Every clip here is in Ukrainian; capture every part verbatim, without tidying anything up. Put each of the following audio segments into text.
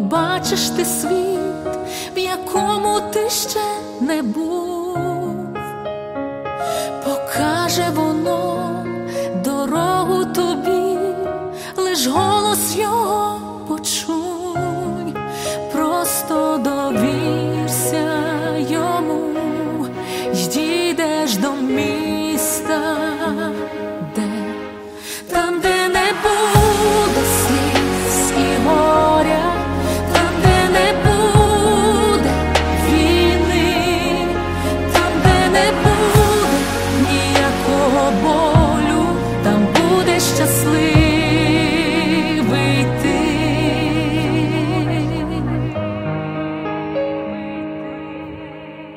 побачиш ти світ, в якому ти ще не був. Покаже воно дорогу тобі, лиш голос його почуй, просто довірся йому, й дійдеш до міста, де там, де не буде сліз і горя, там, де не буде війни, там, де не буде ніякого болю, там буде щасливий ти.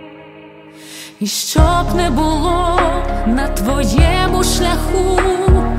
І щоб не було на твоєму шляху